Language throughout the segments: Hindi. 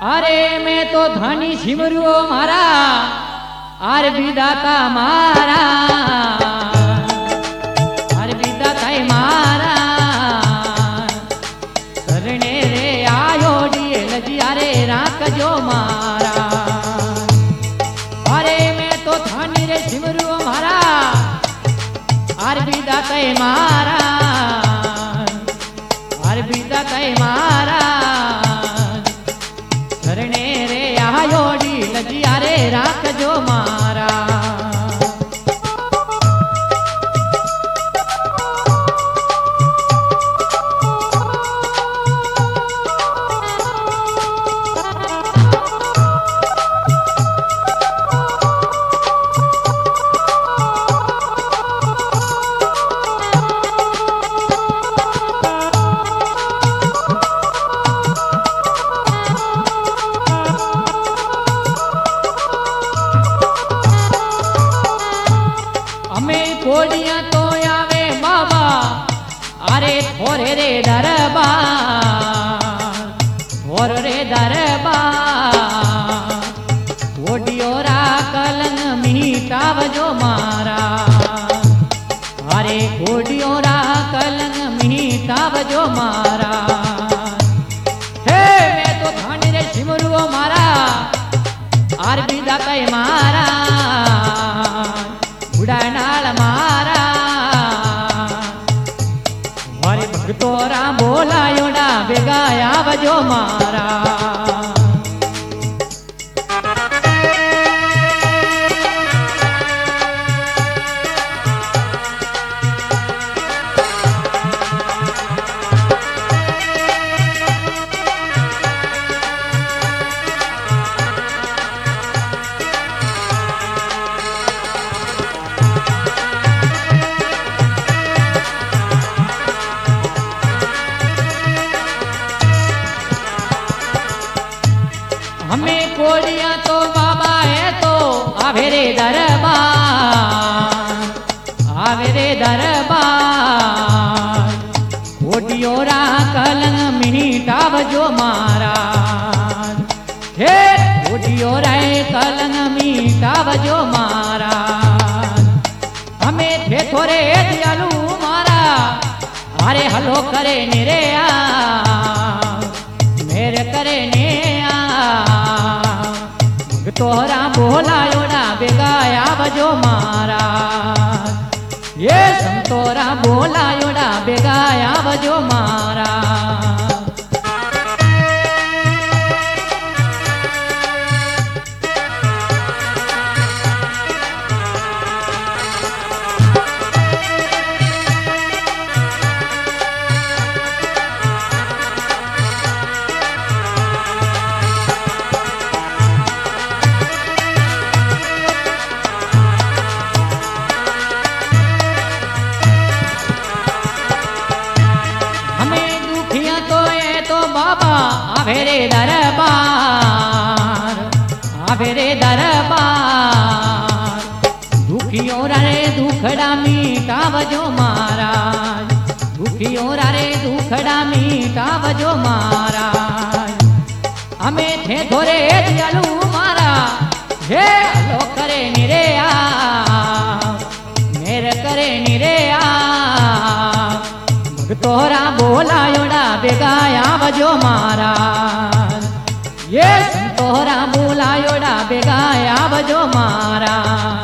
अरे मैं तो धनी सिमरू मारा आर विदाता मारा आर विदाता मारा शरणे रे आयो लजी अरे राख जो मारा। अरे मैं तो धनी रे सिमरू मारा आर विदाता मारा आर विदाता मारा शरणे रे आयोडी लजिया रे राख जो मारा। कोडिया तो आवे बाबा अरे थोरे रे दरबार थोर रे दरबार कोडियो रा कलन मीटाव जो मारा। अरे कोडियो रा कलन मीटाव जो मारा। हे मैं तो धानी रे सिमरू मारा आर विदा कई मारा उड़ानाल मारा। हरे भक्तोरा बोलायोड़ा बेगाया बजो मारा। हमें कोडिया तो बाबा है तो आवे रे दरबार आवे रे दरबार कोडियो रा कलन मीटाव जो मारा। हे कोडियो रा कलन मीटाव जो मारा। हमें थे थोरे दयालु मारा अरे हलो करे निरे आ मेरे करे ने तोरा बोलायोड़ा बेगाया बजो मारा। ये संतोरा बोलायोड़ा बेगाया बजो मारा। आवे रे दरबार आवे रे दरबार दुखियों रे दुखड़ा मीटाव जो महाराज दुखियों रे दुखड़ा मीटाव जो महाराज। हमें थे थोरे दयालु मारा हे लो करे निरे आ मेरे करे निरे आ तोरा बोलायोड़ा बेगाया बजो मारा। ये तोरा बोलायोड़ा बेगाया बजो मारा।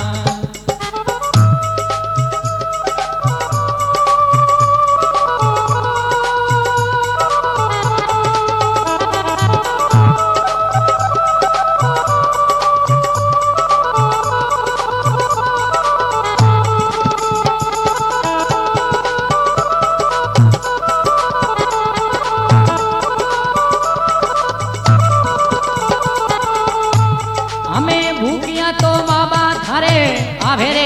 आवे रे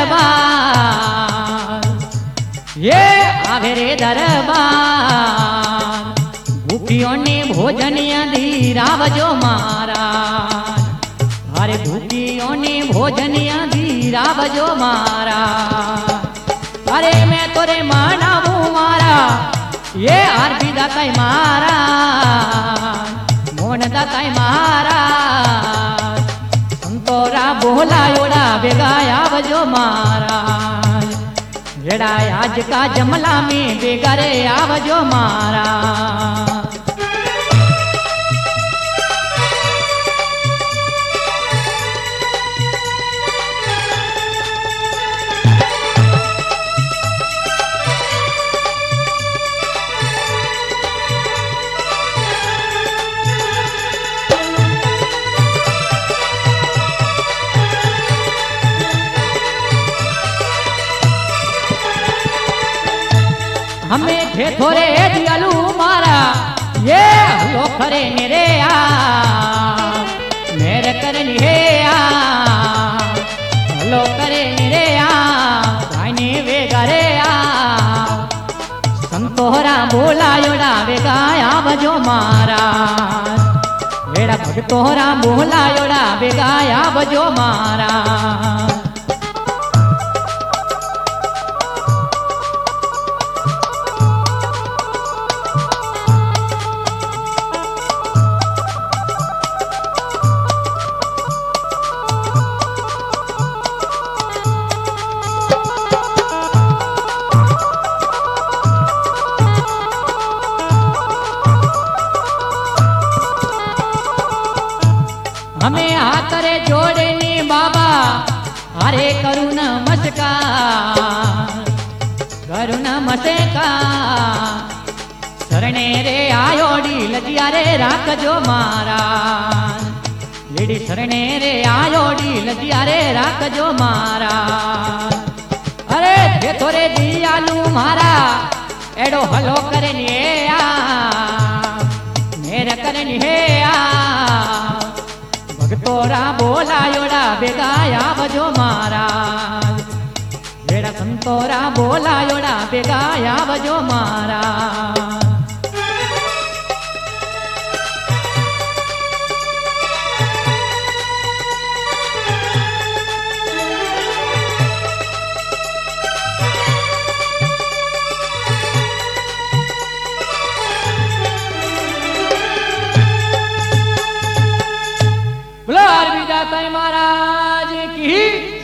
दरबार ये आवे रे दरबार भूखियों ने भोजन दीराव जो महाराज। अरे भूखियों ने भोजन दीराव जो महाराज। अरे मैं तोरे मानावू मारा ये आर विदा कई मारा मोहन ताई महाराज संतोरा बोलायोड़ा बेगा आवजो महाराज जेड़ा आज का जमला में बेगा रे आवजो महाराज हमें थे थोड़े दियालू मारा ये हलो खरे मेरे आ मेरे करनी है आ हलो करे मेरे आ गायने वे गरे आ संतोरा बोलायोड़ा वे गाया बजो मारा वेड़ा भगतोरा बोलायोड़ा वे गाया बजो मारा हमें हाथ रे जोड़े नी बाबा हरे करू नमस्कार शरणे रे आयोड़ी लजिया रे राखजो महाराज लेडी शरणे रे आयोड़ी लजिया रे राखजो महाराज अरे थे थोड़े दियालू मारा एडो हलो करे नी आ मेरे करे नी आ भगतोरा बोलायोड़ा बेगाया बजो महाराज वेड़ा संतोरा बोलायोड़ा बेगाया बजो महाराज ताई महाराज की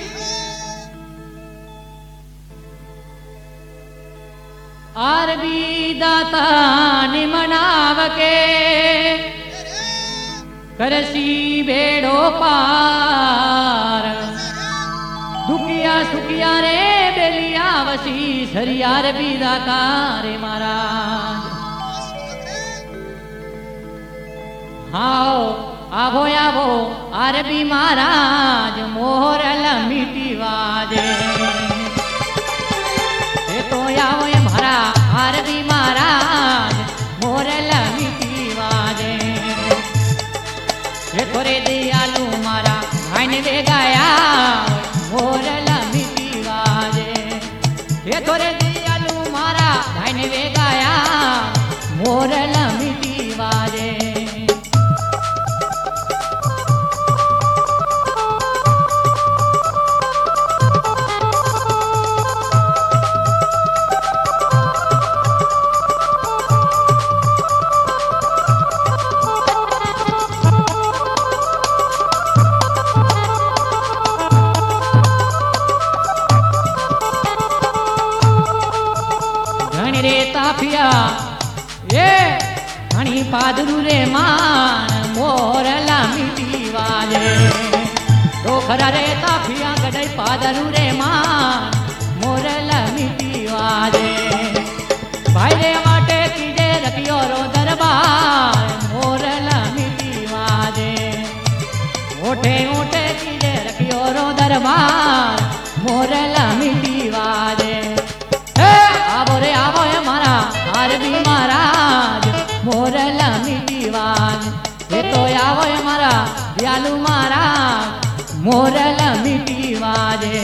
आरबी दाता निमनाव के करसी बेड़ो पार दुखिया सुखिया रे बेलिया वसी सरिया आरबी दाता रे महाराज हाओ आवो आवो आरबी महाराज मोहरल मीठी वाजे ये तो आवो ये मारा आरबी महाराज मोहरल मीठी वाजे ये थोड़े दियालू मारा भाईने दे गाया मोहरल मीठी वाजे ये थोड़े दियालू मारा भाईने दे गाया मोहरल मीठी वाजे रे ताफिया ये हनी पादरू रे मान मोरला मीठी वाजे डोखरा रे ताफिया गडई पादरू रे मान मोरला मीठी वाजे भाई रे माटे कीजे रखियो रो दरबार मोरला मीठी वाजे ओठे ओठे कीजे रखियो रो दरबार मोरला मीठी वाजे आवो रे आवो है मारा आरबी महाराज मोरला मीठी वाज ये तो आवो है मारा दयालु महाराज मोरला मीठी वाजे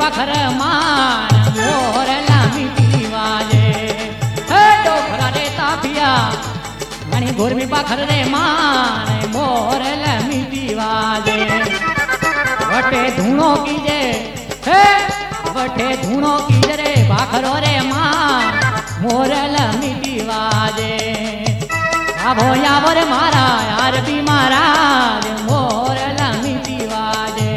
पाखर मान मोर मीठी वाजे हे डोखरा रे तापिया घणी गुरमी पाखर रे मान मोर मीठी वाजे वटे धूणो कीजे हे वटे धूणो कीजे रे पाखरो रे मान मोर मीठी वाजे आभो यावो रे मारा यार भी महाराज मोर मीठी वाजे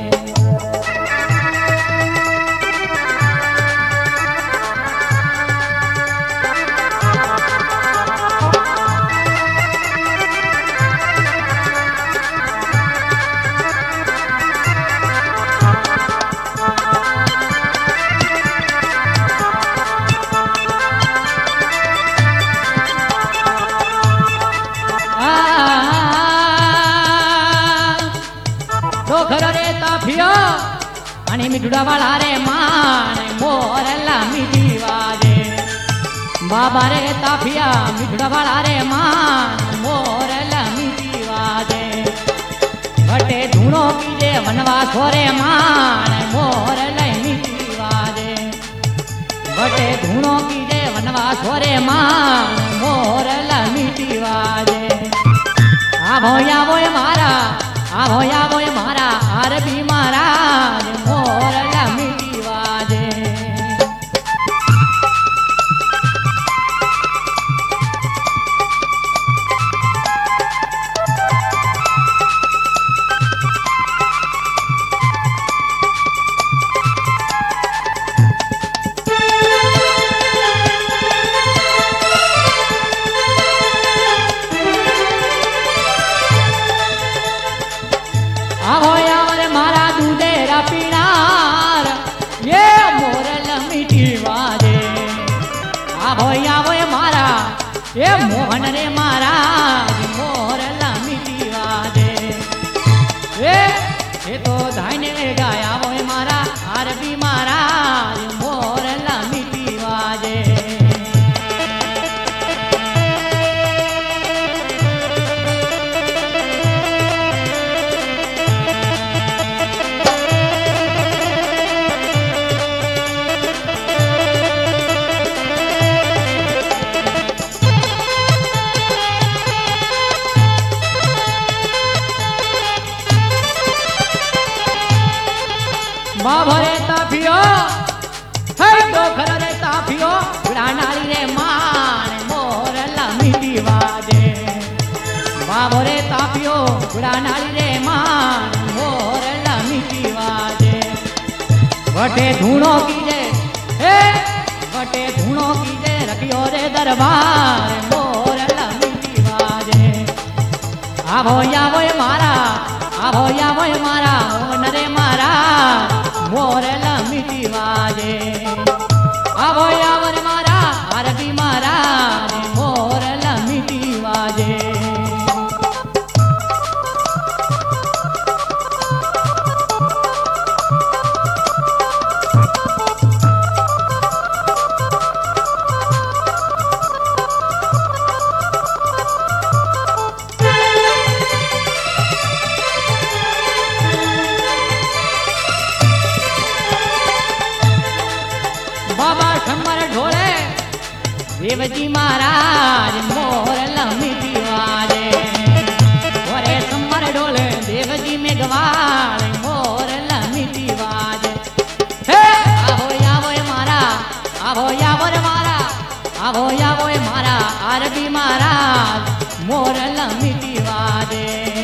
डोखर रे ताफियो आणि मिठुडा वाला रे मान मोरला मिठी वाजे बाबा रे ताफिया मिठुडा वाला रे मान मोरला मिठी वाजे घटे धूणो कीजे वनवा छोरे मान मोरला मिठी वाजे घटे धूणो कीजे वनवा छोरे मान मोरला मिठी वाजे आभो यावो मारा आभो यावो मारा आरबी महाराज मोर मीठी वाजे आभो यावर मारा दूधेरा पीनार ये मोरल मीठी वाजे आभो यावो मारा ये मोहन रे मारा मोरल मीठी वाजे ये तो धाने गाया वो मारा आरबी मारा मोरल मीठी वाजे बाबा रे ताफियो हे डोखर रे ताफियो बुढ़ानाली रे मान मोर मीठी वाजे बाबा रे ताफियो बुढ़ानाली रे मान मोर मीठी वाजे वटे धूणो कीजे हे वटे धूणो कीजे रखियो रे दरबार मोर मीठी वाजे आभो यावो मारा आभो यावो मारा मोहन रे मारा मोरल मीठी वाजे आभो यावर मारा आरबी मारा मोरल मीठी वाजे बाबा शंबर ढोले देवजी महाराज मोर मीठी वाजे ओरे शंबर ढोले देवजी में गवार मोर मीठी वाजे हे आभो यावो मारा आभो यावो मारा आभो यावो मारा आरबी महाराज मोर मीठी वाजे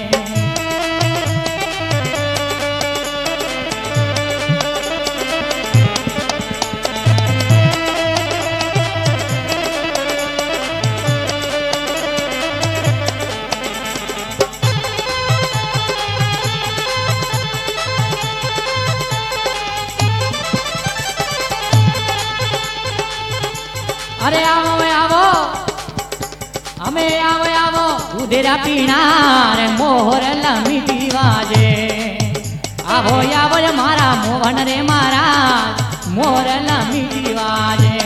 अरे आवो आवो हमें आवो आवो उधेरा पीना रे मोर मीठी वाजे आवो आवो मारा मोहन रे मारा मोर मीठी वाजे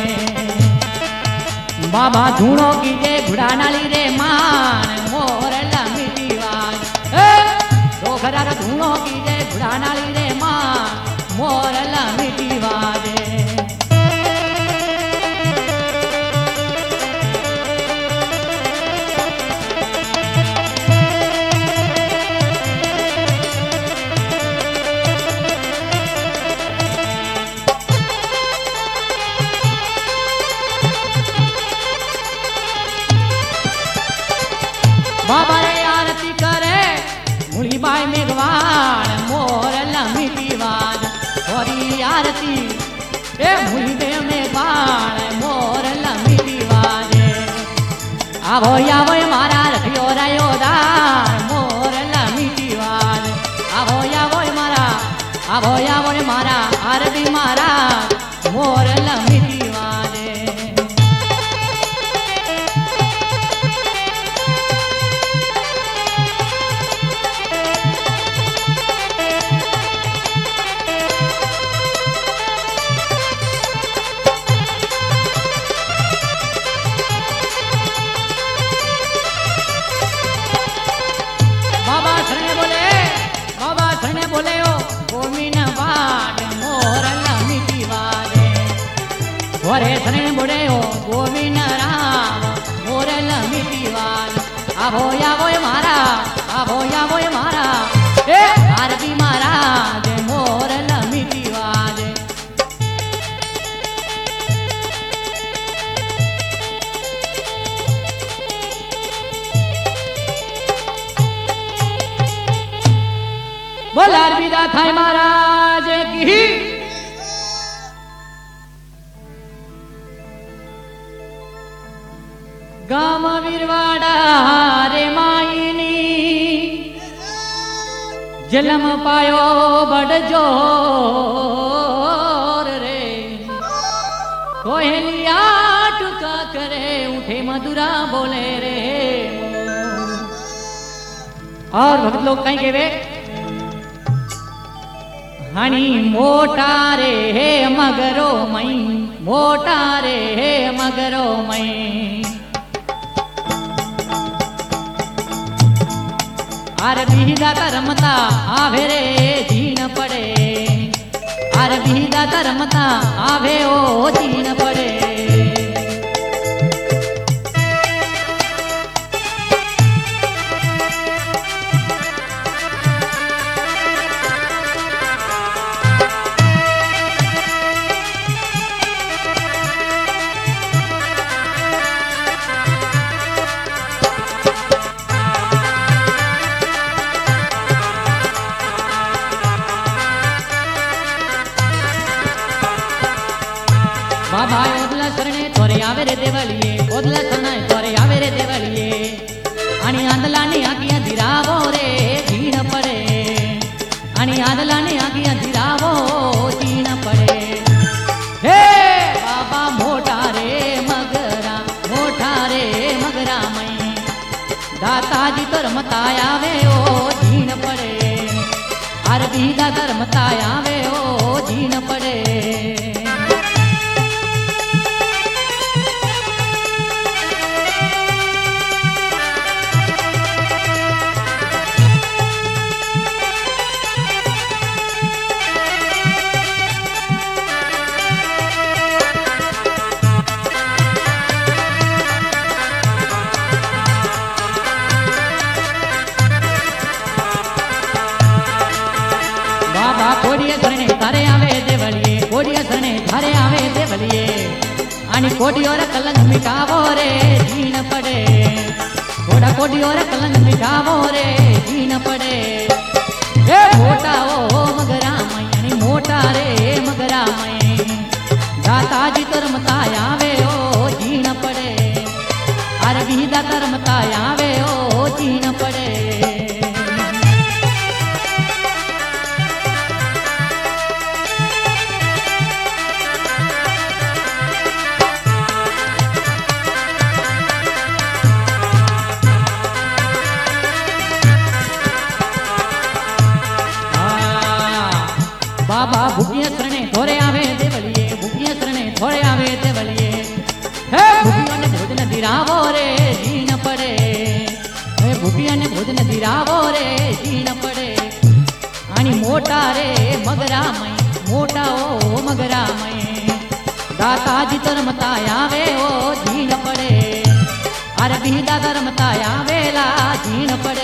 बाबा धूणो कीजे घुड़ानाली रे मान मोर मीठी वाजे डोखरा धूणो कीजे घुड़ानाली रे मान मोरल मीठी वाजे। बाबा रे आरती करे मुड़ी बाई मेघवाड़ मोरल मीठी वाज। थोड़ी आरती ए मुड़ी दे मेघवाड़ मोरल मीठी वाजे। आवो आवो मारा रखियो रायो दार मोरल मीठी वाज। आवो मारा आरती मारा मोरल मीठी वाजे। बाबा शरणे बोले ओ गोमीन वाड मोरल मीठी वाजे। वरे शरणे बोले ओ गोमीन राम मोरल मीठी वाज। आवो मारा ए आरती मारा दे मोरल मीठी वाजे। बोला अलविदा थाय महाराज की। गाम वीरवाड़ा रे मायनी जलम पायो बड़ जोर रे। कोयलिया टुका करे उठे मधुरा बोले रे। और भक्त लोग कहीं के वे हनी मोटा रे मगरो मई मोटा रे मगरो मई। आर बीदा रमता आवे रे जीन पड़े। आर बीदा रमता आवे ओ जीन पड़े। बाबा ओदला शरणे तोरे आवे रे देवलिये ओदला शरणे तोरे आवे रे देवलिये। आणि आंदलाने आगिया दिरावो रे जीण पड़े। आणि आंदलाने आगिया दिरावो जीण पड़े। हे बाबा मोटा रे मगरा मई। दाताजी तो रमता आवे ओ जीण पड़े। आर बीदा रमता आवे ओ जीण पड़े। कोडिया शरणे थारे आवे देवलिये कोडिया शरणे थारे आवे देवलिये। आणि कोडियोर कलंक मिटावो रे जीण पड़े। कोडियोर कलंक मिटावो रे जीण पड़े। हे मोटा ओ मगरा मई आणि मोटा रे मगरा मई। दाताजी तो रमता आवे ओ जीण पड़े। आर बीदा रमता आवे ओ जीण पड़े। बाबा भुगिया शरणे थोड़े आवे देवलिये भुगिया शरणे थोड़े आवे देवलिये। हे भुगिया ने भोजन दिरावो रे जीण पड़े। हे भुगिया ने भोजन दिरावो रे जीण पड़े। आणि मोटा रे मगरा मई मोटा ओ मगरा में दाता जी तो रमता आवे ओ जीन पड़े अरे बीदा रमता आवेला जीन पड़े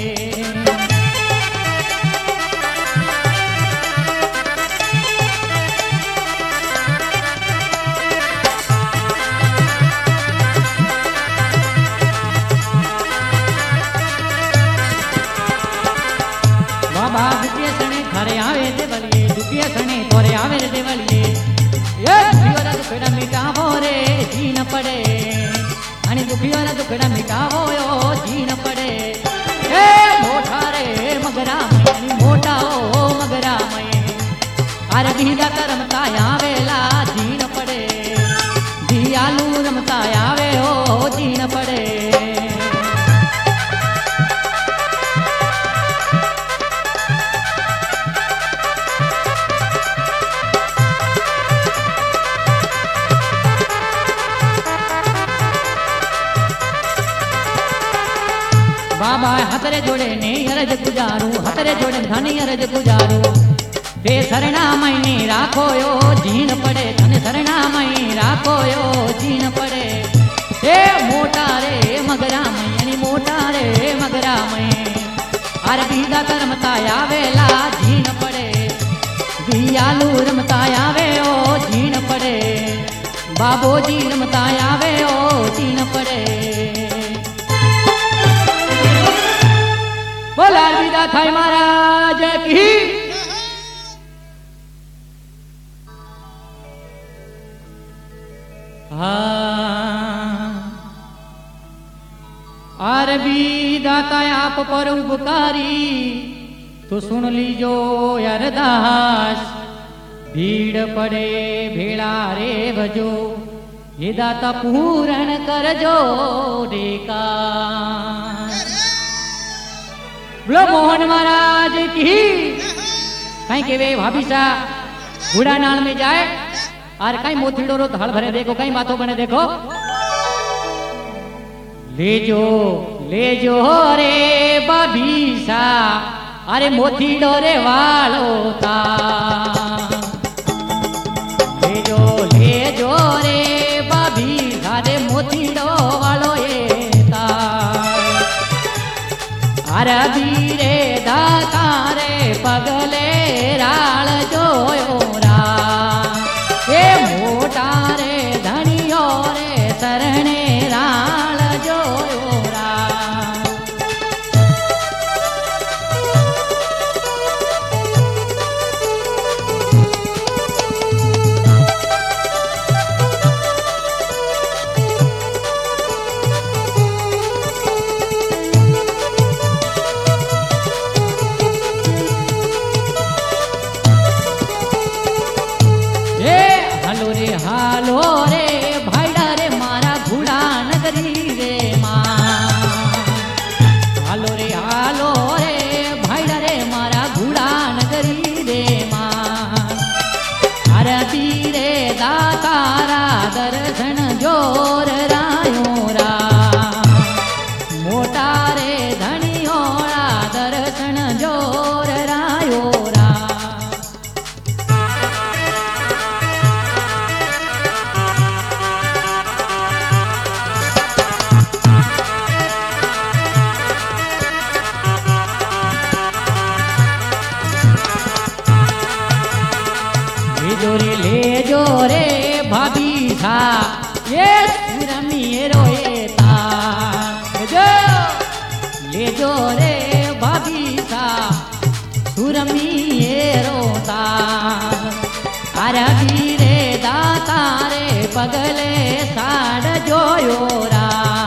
बाबा दुखिया सने घरे आवे दे बलिए दुखिया सने तोरे आवे दे बलिए ये दुखिया दुखड़ा मिटावो रे जीन पड़े आणि दुखिया दुखड़ा मिटावो यो जीन पड़े ए मोटा रे मगरा में मोटा ओ मगरा में अरे बीदा करमता आवेला जीन पड़े दियालू रमता आवे ओ जीन पड़े बाबा हतरे जोड़े ने अरज गुजारू हतरे जोड़े धनी अरज गुजारू ते सरना मई राखो यो जीन पड़े धन सरना मई राखो यो जीन पड़े हे मोटा रे मगरा मई मोटा रे मगरा मई अरे बीदा करमता आवेला जीन पड़े दियालू रमता आवे ओ जीन पड़े बाबो जी रमता आवे ओ जीन पड़े बोला अलविदा थाई महाराज की अरबी दाता आप पर उपकारी तो सुन लीजो अरदास भीड़ पड़े भेड़ा रे भजो ये दाता पूरण करजो डेका बोलो मोहन महाराज की कहीं के वे भाभी सा बूढ़ा नाल में जाए और कहीं मोतीड़ो रो हल भरे देखो कहीं बातों बने देखो ले जो रे भाभी सा अरे मोतीड़ो रे वालो ता ले जो रे भाभी सा रे मोतीड़ो वालो ये ता अरबी रे दाता रे पगले राल जोयोरा ये मोटा रे धनियो रे सरणे राल जोयोरा हालो रे भाईडा रे मारा घुड़ा नगरी रे माँ हालो रे भाईडा रे मारा घुड़ा नगरी रे माँ अरबी रे दातारा दर्शन जोर रायोरा मोटा रे धनियोरा दर्शन जोर रायोरा ले जो रे भाभी था ये सुरमी रोएता ले जो रे भाभी था सुरमी रोता अरबी रे दाता रे पगले साड़ जोयोरा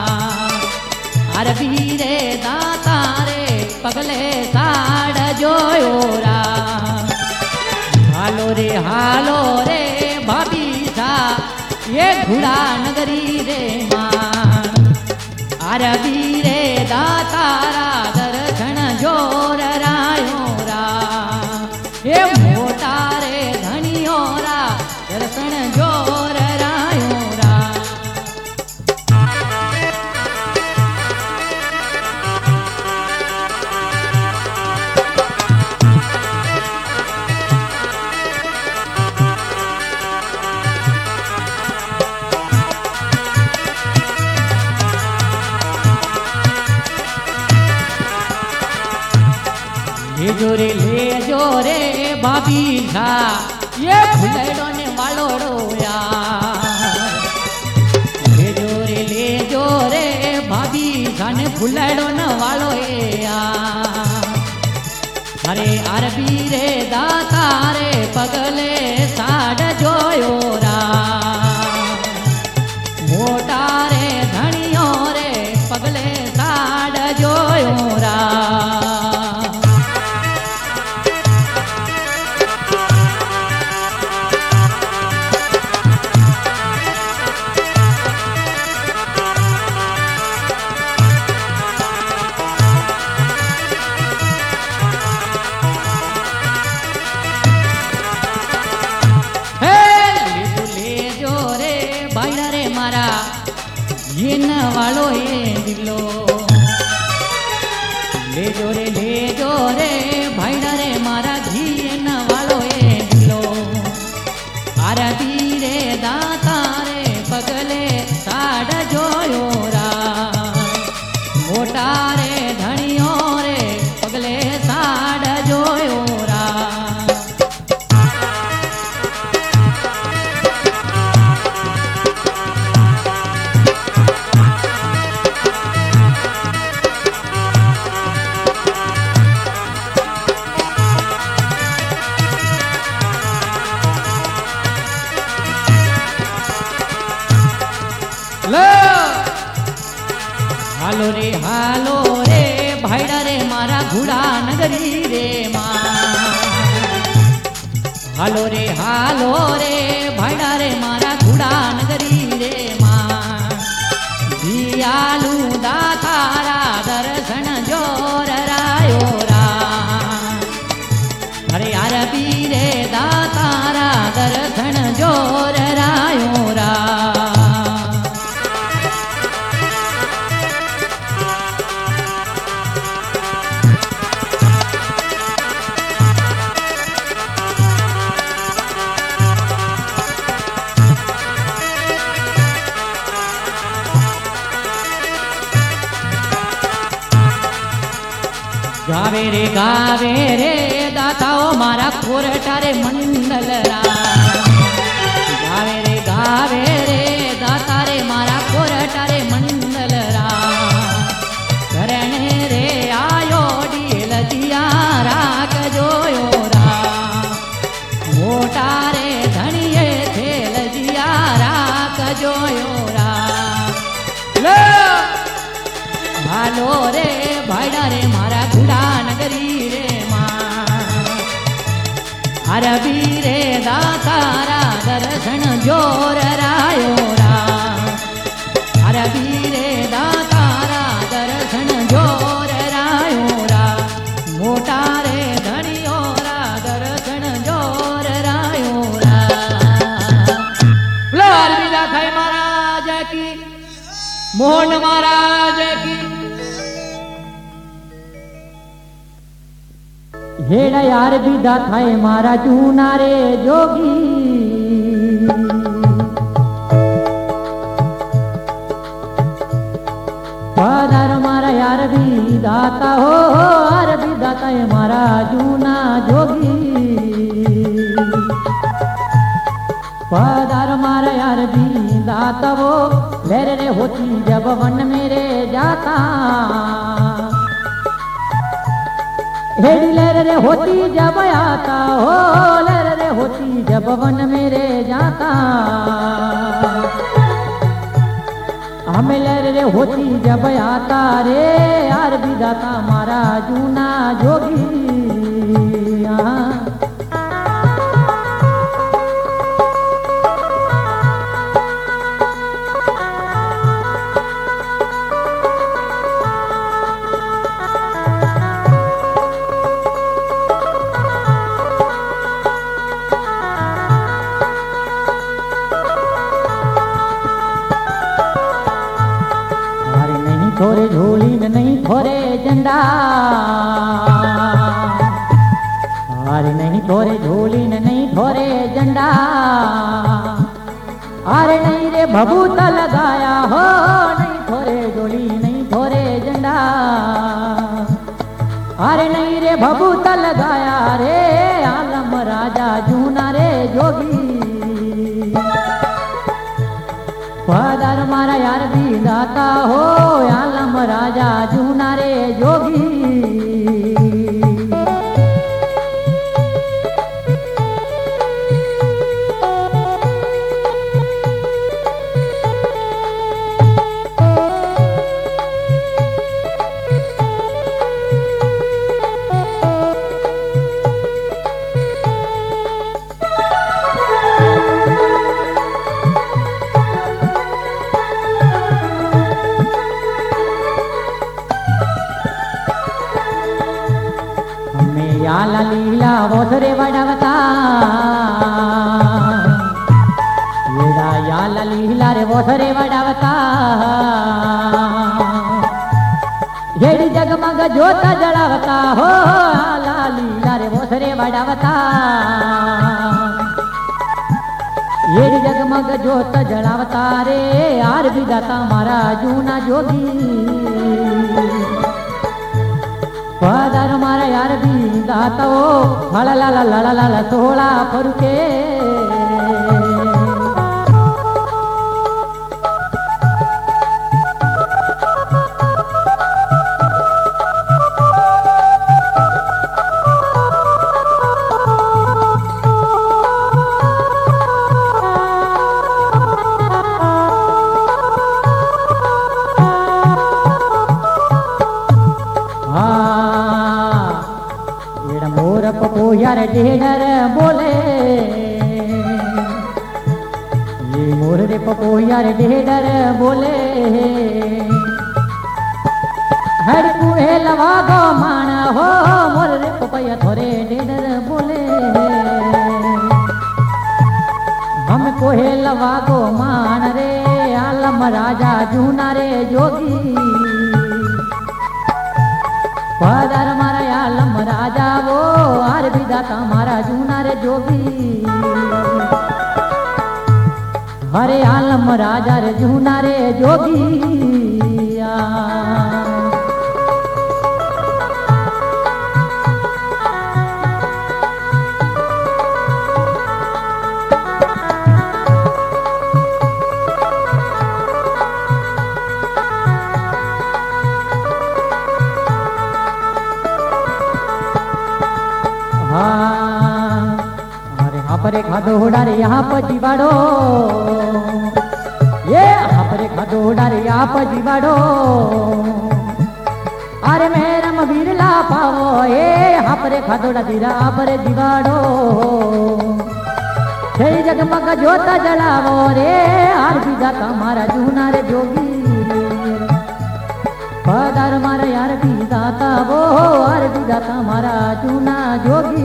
अरबी रे दाता रे पगले साड़ जोयोरा हालो रे भाभी सा ये घुड़ा नगरी रे मां अरबी रे दातारा दर्शन जोर रायोरा ये मोटा रे धनियोरा दर्शन जोर रायोरा जोरे ले जो रे भाभी झा ये फुलेड़ो ने वालो रोया ले जो रे भाभी झा ने फुलेड़ो न वालो अरे अरबी रे दाता रे पगले साड़ जोयो रा मोटा रे धनियो रे पगले साड़ जोयो रा ये न वालो ये दिलो ले जो रे भाई रे मारा घी ये न वालो ये दिलो आरती रे दाता रे पगले साड़ जोयो रा मोटा रे धनियो रे पगले साड़ जोयो रा हालो रे भाईड़ा रे मारा घुड़ा नगरी रे माँ हालो रे भाईड़ा रे मारा घुड़ा नगरी रे माँ दियालू दातारा दर्शन जोर रायो रा अरे अरबी रे दातारा दर्शन जोर रायो रा गावे रे दाताओ मारा कोरटा रे मंडल रा गावे रे दाता रे मारा कोरटा रे मंडल रा करणे रे आयो डील दिया राग जोयो रा मोटा रे धनिये खेल दिया राग जोयो रा लो हालो रे भाईड़ा रे मारा घुड़ा नगरी रे माँ अरबी रे दातारा दर्शन जोर रायो रा अरबी रे दातारा दर्शन जोर रायो रा मोटा रे धनियो रा दर्शन जोर रायो रा बोलो अरबी दाताई महाराज की मोहन महाराज की हेड़ा यार विदा थाए मारा चूना रे जोगी पधार मारा यार विदाता हो यार विदाता है मारा चूना जोगी पधार मारा यार विदाता वो लहर रे होती जब वन मेरे जाता हेड़ी लहर रे होती जब आता हो लहर रे होती जब वन मेरे जाता हमें लहर रे होती जब आता रे यार विदाता मारा जूना जोगी थोरे झोली में नहीं थोरे झंडा अरे नहीं थोरे झोली में नहीं थोरे झंडा अरे नहीं रे भभूता लगाया हो नहीं थोरे झोली नहीं थोरे झंडा अरे नहीं रे भभूत लगाया रे आलम राजा जूना रे जोगी पधार मारा यार भी दाता हो आलम राजा जूना रे जोगी याला लीला वोसरे वडवता येड़ा याला लीला रे वोसरे वडवता येड़ी जगमग जोत जड़ावता हो याला लीला रे वोसरे वडवता येड़ी जगमग जोत जड़ावता रे यार भी दाता मारा जूना जोगी पधार मारा यार भी दाता हो फला सोला फरुके यार ढेडर बोले ये मोर रे पपो यार ढेडर बोले हर कुहे लवा गो माना हो मोर रे पपया थोरे ढेडर बोले हम कोहे लवा गो मान रे आलम राजा जूना रे जोगी पधार मारा आलम राजा वो आर भी दाता मारा जूना रे जोगी हरे आलम राजा रे जूना रे जोगी हपरे खादो डारे यहाँ पर जीवाड़ो ये हपरे खादो डारे यहाँ पर जीवाड़ो अरे मेरम बिरला पावो ये हपरे खादो डारा हपरे जीवाड़ो छई जगमग जोत जलावो रे आर बीजा का मारा जूना रे जोगी पधार मारा यार भी दाता वो आर बीजा का मारा जूना जोगी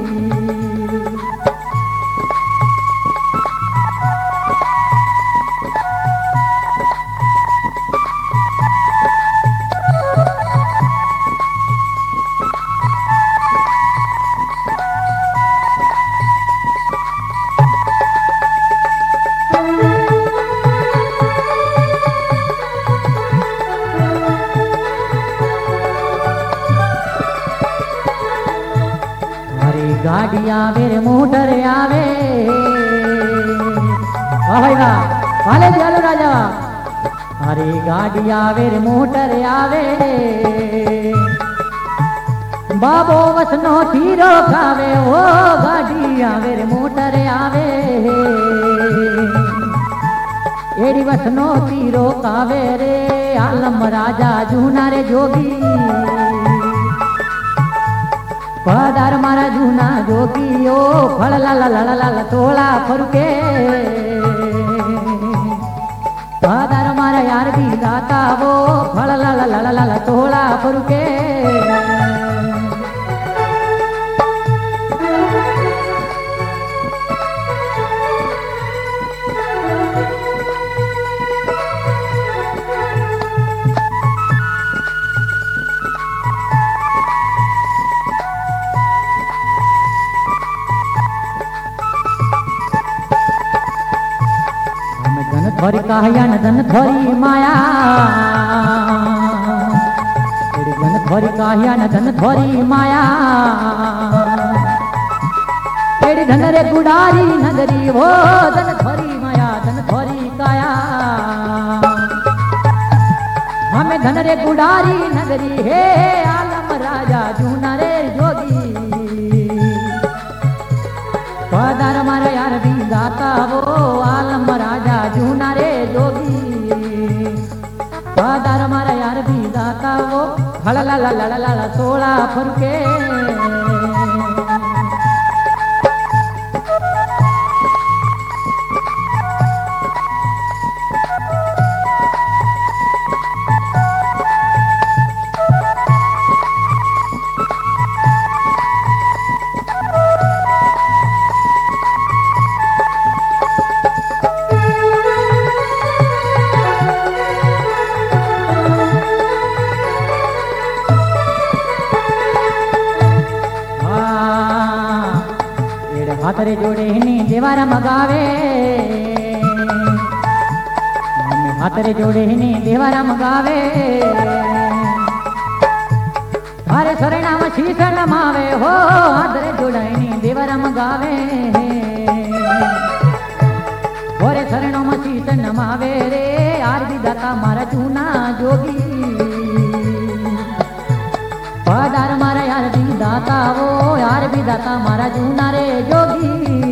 गाड़ी आवे रे मोटर आवे भाई वाले चलो राजा अरे गाड़ी आवे रे मोटर आवे बाबो वसनो थीरो खावे ओ गाड़ी आवे रे मोटर आवे एड़ी वसनो थीरो खावे रे आलम राजा जूना रे जोगी पधार मारा जूना जोगी ओ फल ला तोला फरुके पधार मारा यार भी दाता वो फल ला तोला फरुके थोरी कहया न धन थोरी माया धन थोरी काहिया न धन थोरी माया एड़ी धन रे गुडारी नगरी वो धन थोरी माया धन थोरी काया हमें धन रे गुडारी नगरी हे आलम राजा जूना रे जोगी पधार मारा यार भी दाता वो आलम राजा जूना रे जोगी पधार मारा यार भी दाता वो हला ला ला ला ला सोला फुरके हाथरे जोड़े हिनी देवारा मगावे हाथरे जोड़े हिनी देवारा मगावे थारे सरनाम शीश नमावे हो हाथरे जोड़े हिनी देवारा मगावे होरे सरनाम शीश नमावे रे आरती दाता मारा चूना जोगी पधार मारा यार भी दाता वो यार भी दाता मारा जूना रे जोगी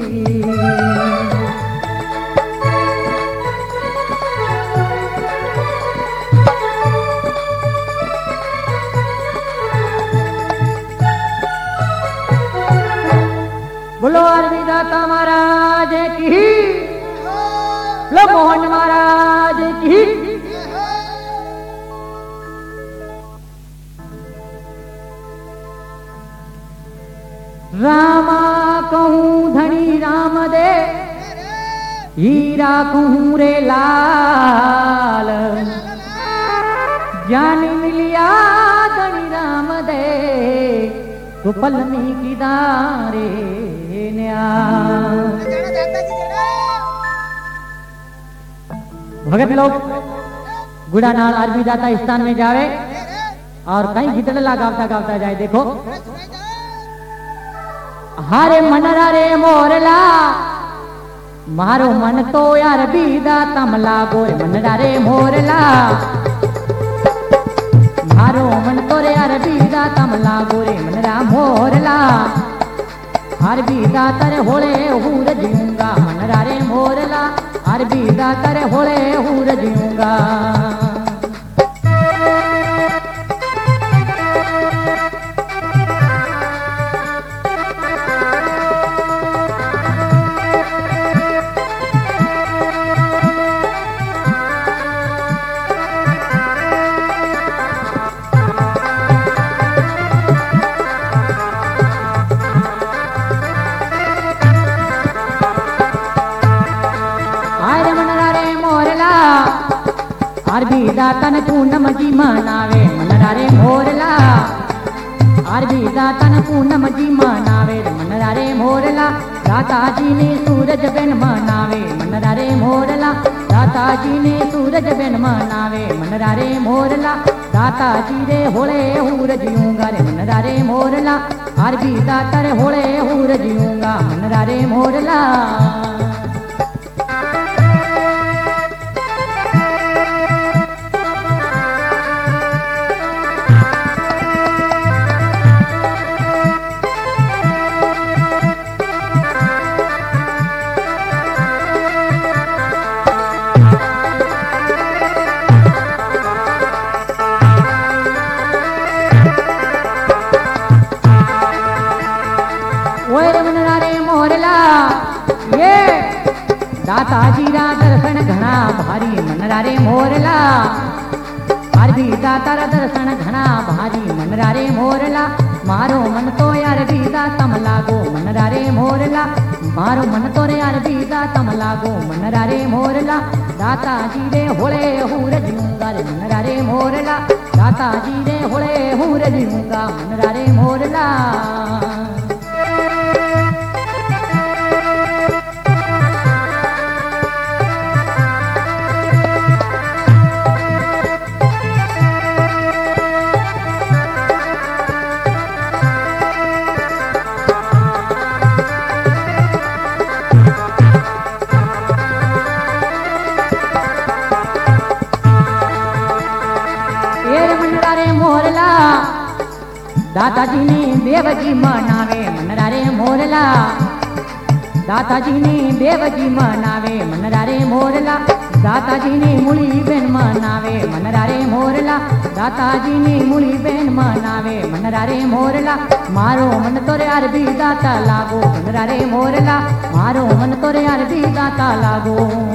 बोलो यार भी दाता महाराज की लो मोहन महाराज की रामा कहूँ धनी राम दे हीरा कहूँ रे लाल ज्ञान मिलिया धनी राम दे तो पलनी की दारे भगत लोग गुड़ा नाल आरबी दाता स्थान में जावे और कहीं गिदड़ला गावता गावता जाए देखो हारे मनरा रे मोरला मारो मन तो यार बीदा तमला गोरे मनरा रे मोरला मारो मन तो रे यार बीदा तमला गोरे मनरा मोरला हर बीदा तरे होले हूर जीऊंगा मनरा रे मोरला हर बीदा तरे होले हूर जीऊंगा आरबी दातन पूनम जी मनावे मनरा रे मोरला आरबी दातन पूनम जी मनावे मनरा रे मोरला दाता जी ने सूरज बेन मनावे मनरा रे मोरला दाता जी ने सूरज बेन मनावे मनरा रे मोरला दाता जी रे होले हूर जीऊंगा रे मनरा रे मोरला आरबी दातर होले हूर जीऊंगा मनरा रे मोरला दाता जीरा दर्शन घना भारी मनरा रे मोरला आरबी दाता दर्शन घना भारी मनरा रे मोरला मारो मन तो यार बीदा तम लागो मनरा रे मोरला मारो मन तो रे यार बीदा तम लागो मनरा रे मोरला दाता जी रे होले हूर जीऊंगा रे मनरा रे मोरला दाता जी रे होले हूर जीऊंगा मनरा रे मोरला દાતાજીની દેવજી મનાવે મનરા રે મોરલા દાતાજીની દેવજી મનાવે મનરા રે મોરલા દાતાજીની મૂળી બેન મનાવે મનરા રે મોરલા દાતાજીની મૂળી બેન મનાવે મનરા રે મોરલા મારો મન તો રે અરબી દાતા લાગો મનરા રે મોરલા મારો મન તો રે અરબી દાતા લાગો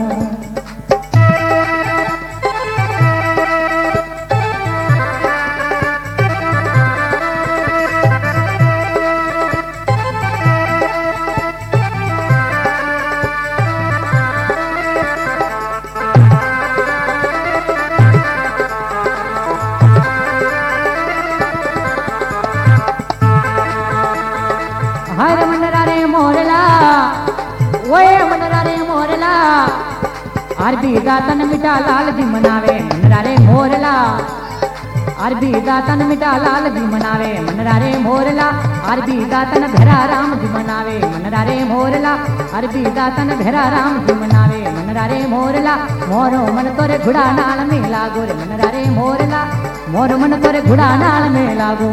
अरबी दातन मिटा लाल जी मनावे मनरा रे मोरला अरबी दातन मिटा लाल जी मनावे मनरा रे मोरला अरबी दातन भेरा राम जी मनावे मनरा रे मोरला अरबी दातन भेरा राम जी मनावे मनरा रे मोरला मोरो मन तोरे घुड़ा नाल में लागो रे मनरा रे मोरला मोरो मन तोरे घुड़ा नाल में लागो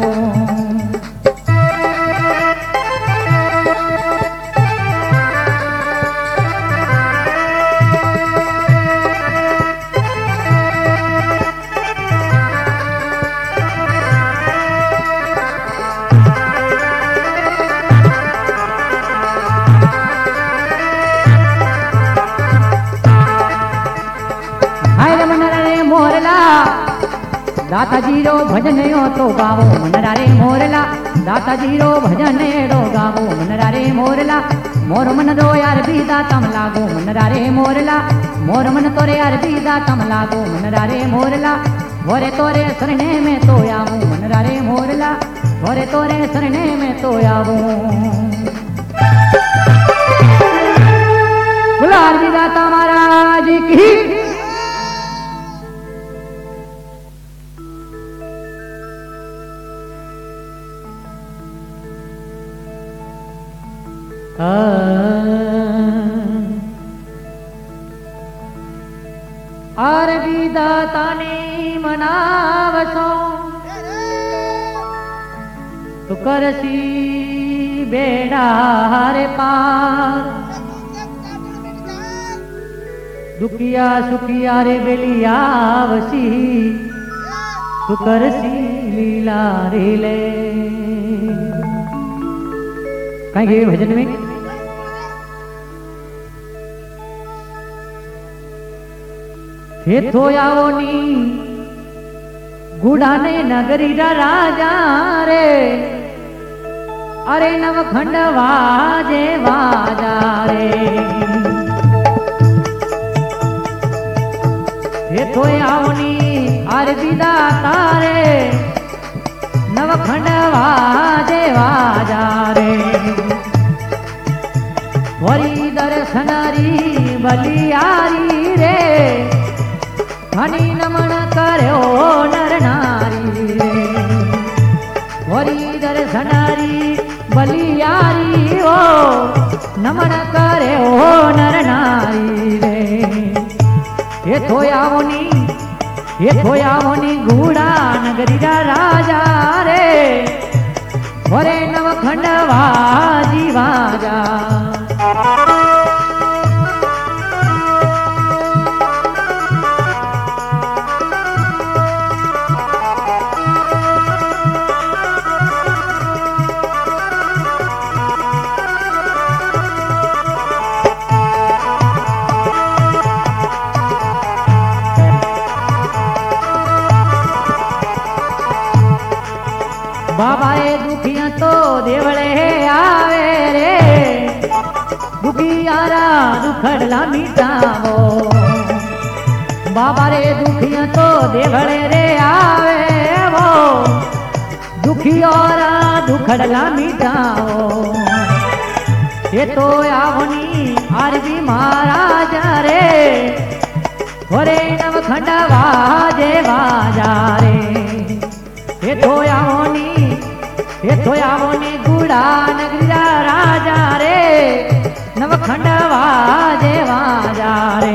दाताजी रो भजन यो तो गावो मनरा रे मोरला दाताजी रो भजन एड़ो गावो मनरा रे मोरला मोर मन रो यार भी दातम लागो मनरा रे मोरला मोर मन तोरे यार भी दातम लागो मनरा रे मोरला भोरे तोरे सरने में तो आवो मनरा रे मोरला भोरे तोरे सरने में तो आवो बुलार भी दाता महाराज की अरबी दाताने मनावसो तू करसी बेड़ा रे पार दुखिया सुखिया रे बेलियावसी तू करसी लीला रे ले कहीं गए भजन में हे थोयाओनी गुड़ाने नगरी राजा रे अरे नवखंड वाजे वाजा रे हे थोयाओनी अरबी दाता रे नवखंड वाजे वाजा रे वरी दर्शनरी बलियारी रे हनी नमन करो नर नारी रे वरी दर्शनरी बलियारी ओ नमन करे ओ नर नारी रे ये थोयावनी घूड़ा नगरी राजा रे वरे नवखंड वाजी वाजा बाबा रे दुखिया तो देवड़े आवे रे दुखियारा दुखड़ला मिटावो बाबा रे दुखिया तो देवड़े रे आवे वो दुखियारा दुखड़ला मिटावो ये तो आवनी अरबी महाराज रे ओरे नवखंड वाजे वाजा रे ये तो आवनी गुड़ा नगरी राजा रे नवखंड वाजे वाजा रे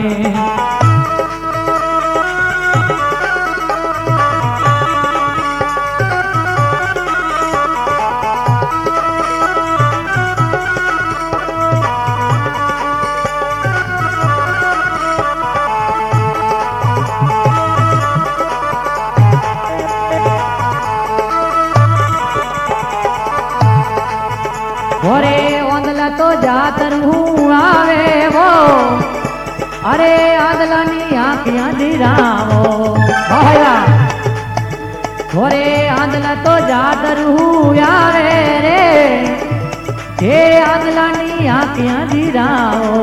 ओरे ओंदला तो जातर हूँ आवे वो अरे आंदलानी आँखियाँ दिरावो भाया ओरे आंदला तो जातर हूँ आवे रे हे आंदलानी आँखियाँ दिरावो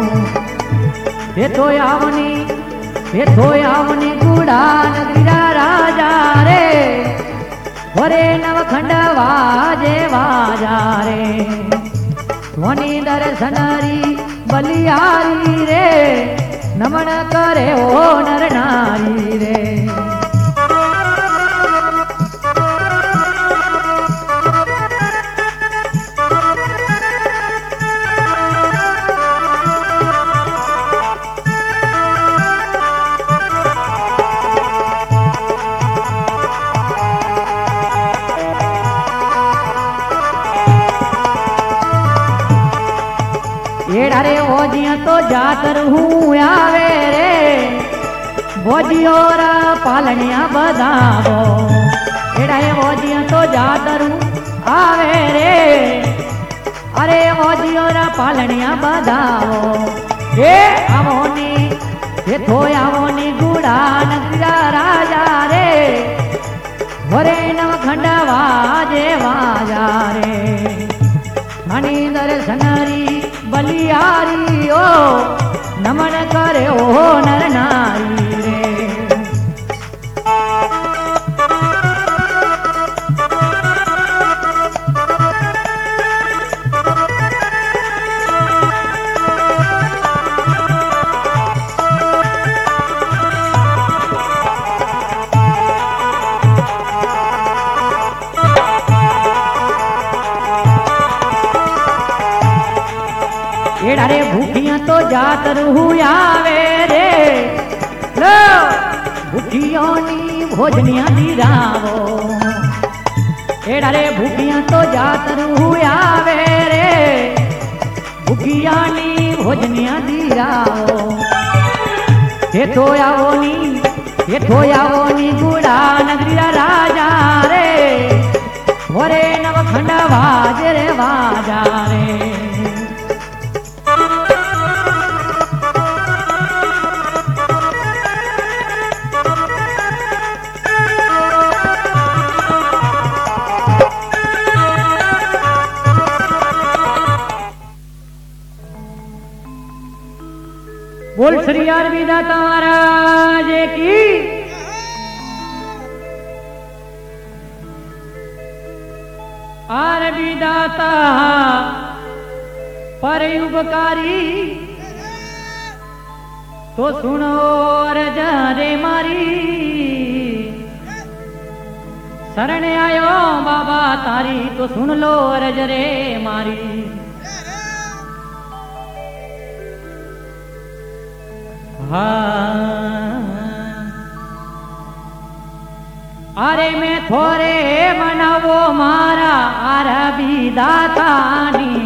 ये तो आवनी गुड़ा नगरीरा राजा रे वरे नवखंड वाजे वाजा रे वनी दर्शनरी बलियारी रे नमन करे ओ नर नारी रे अरे ओजिया तो जातर हूँ आवे रे बोजियोरा पालनिया बदावो एड़ा ओजिया तो जातर हूँ आवे रे अरे ओजियोरा पालनिया बदावो हे आवोनी ये तो आवोनी गुड़ा नगरा राजा रे वरे नवखंड वाजे वाजा रे मणि दर्शनरी बलियारी ओ नमन करे ओ नर नारी रे अरे भूखियां तो जातर हूँ आवे रे लो भूखियों नी भोजनिया दिरावो अरे भूखियां तो जातर हूँ आवे रे भूखिया नी भोजनिया दिरावो ये तो आवोनी गुड़ा नगरीरा राजा रे वरे नवखंड वाजे रे वाजा रे बोल श्री आरबी दाता महाराज की आरबी दाता परयुगकारी तो सुनो अरज रे मारी शरण आयो बाबा तारी तो सुन लो अरज रे मारी अरे मैं थोरे मनावो मारा आरबी दातानी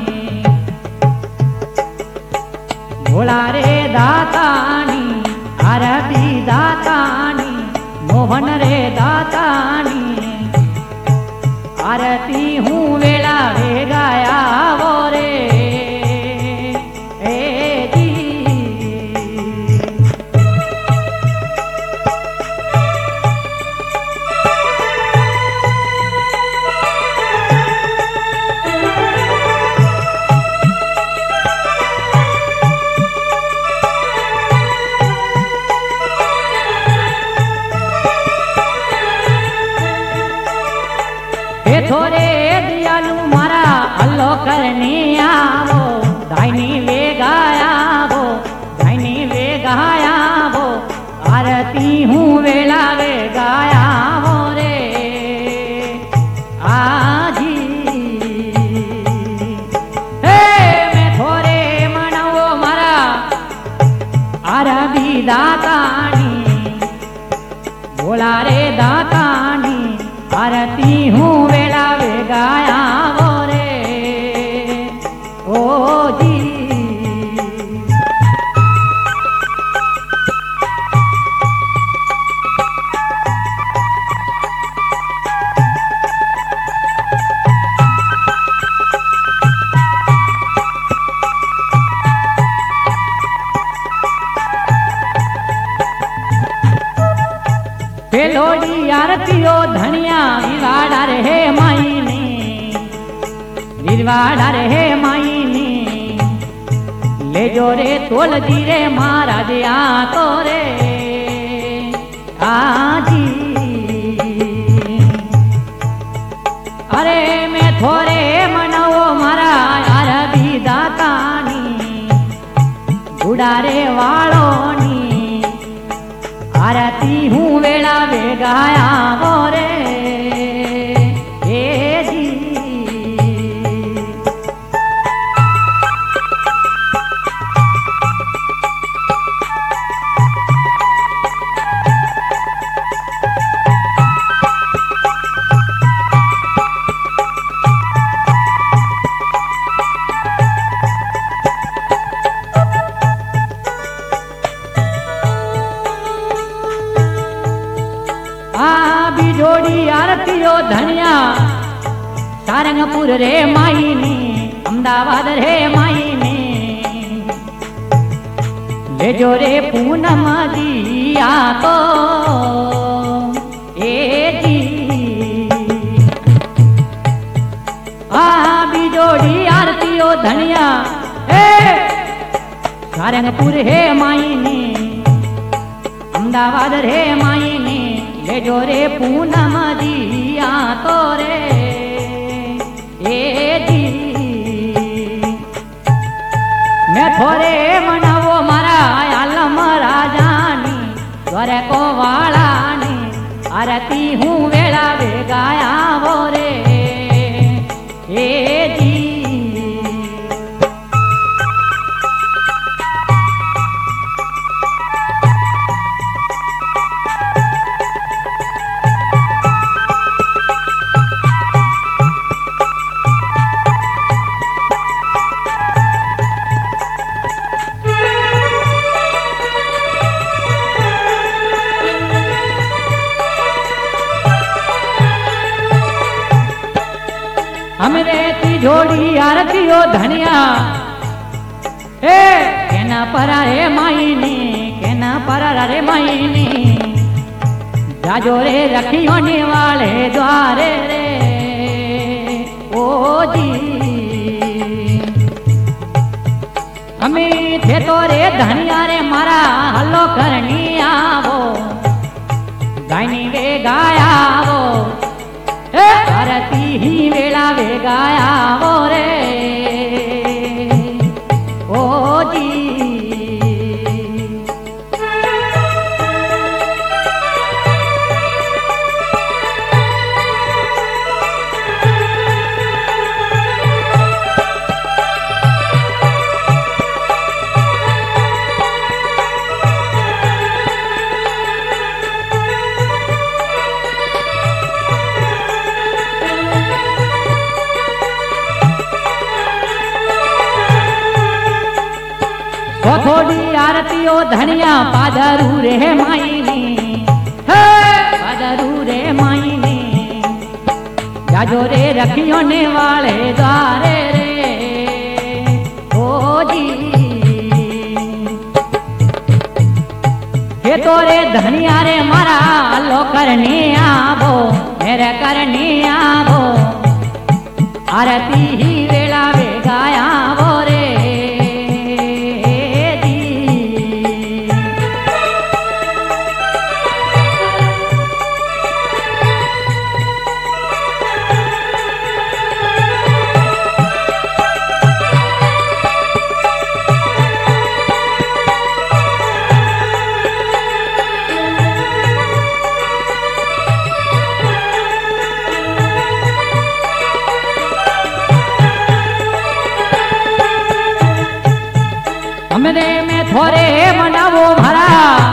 भोला रे दातानी आरबी दातानी मोहन रे दातानी आरती हूँ वेला वे गाया वो रे थोरे दियालु मारा अल्लो करने आवो दाहिनी वे गायावो दाहिनी वे गायावो आरती हूँ वेला वे गायावो रे आजी हे मैं थोरे मनावो मारा आरबी दातानी भोला रे दातानी आरती हूँ वेला वे गाया वो रे ओ जी आरतीओ धनिया विवाड़ा रे माईनी विवाड़ा रे माईनी ले जो रे तोल जी रे महाराज आ तो रे आजी अरे मैं थोरे मनावो मारा अरबी दातानी गुडारे वालोनी आरती हूँ वेला वेगाया बोरे ए जी बिजोड़ी आरतीओ धनिया सारंगपुर रे माईनी अहमदाबाद रे माईनी ले जो रे पूनम दिया तो ए जी बिजोड़ी आरतीओ धनिया सारंगपुर हे माईनी अहमदाबाद रे माईनी ले जो रे पूनम दिया तो रे ए जी मैं थोरे मनावो मारा आलम राजानी द्वारे को वालानी आरती हूँ वेला वेगाया वो रे ए जी हमरे तिजोड़ी आरतीओ धनिया केना परा रे माईनी केना परा रे माईनी जाजो रे रखियो वाले द्वारे रे ओ जी हमें थे तो रे धनिया रे मारा हल्लो करनी आवो गायनी वे गाया वो आरती ही वेला वेगाया वो रे ओ जी थोड़ी आरतीओ धनिया पादरू रे माईनी पादरू रे माईनी जाजो रे रखियो ने वाले द्वारे रे ओ जी हे तोरे धनिया रे मारा लो करने आवो मेरे करने आवो आरती ही वेला वेगाया वो रे हमरे में थोरे मनावो भरा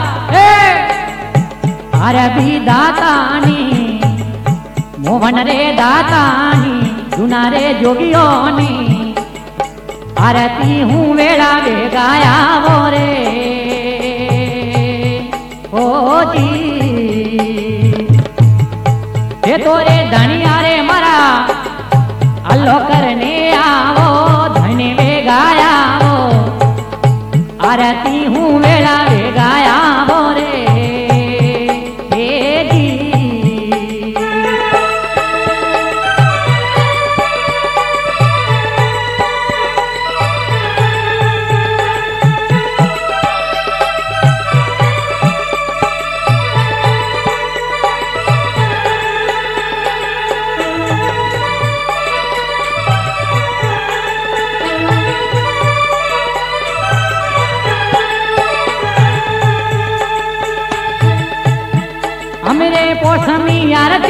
अरबी दातानी मोहन रे दातानी जुना रे जोगियोनी आरती हूँ वेला वेगाया वो रे ओ जी हे तोरे धनिया रे मरा अल्लो करने आवो धनी वेगाया वो आरती हूँ वेला वेगाया वो रे हे जी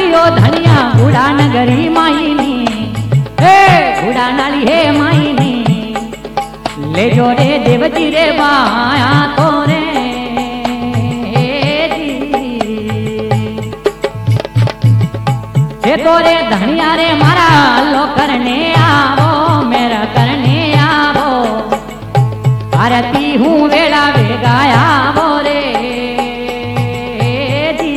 नालियो धनिया बूढ़ा नगरी माईनी, हे बूढ़ा नाली हे माईनी, ले जो रे देवती रे बाया तो रे हे तोरे धनिया रे मारा लो करने आवो मेरा करने आवो, आरती हूँ वेला वेगाया वो रे जी।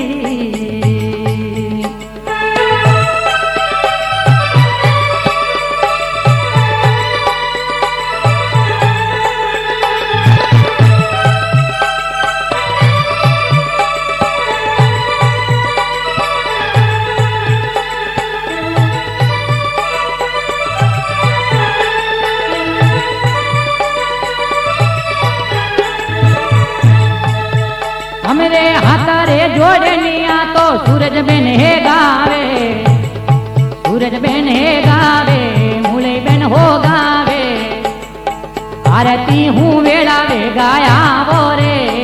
हमरे हाथ रे जोड़निया तो सूरज बेन हे गावे, सूरज बेन हे गावे, मूले बेन हो गावे, आरती हूँ वेला वे गाया वो रे